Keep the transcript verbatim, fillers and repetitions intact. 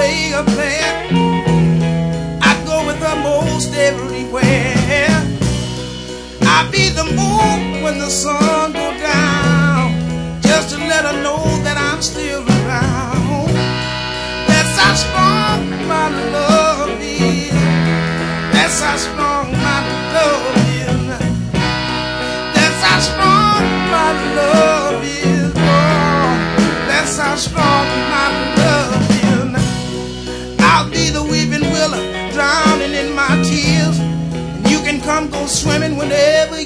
play a plan. I'd go with her most everywhere. I'd be the moon when the sun go down, just to let her know that I'm still around. That's how strong my love is. That's how strong my love is. That's how strong my love is. Oh, that's how strong my love is. I'll be the weeping willow, drowning in my tears, and you can come go swimming whenever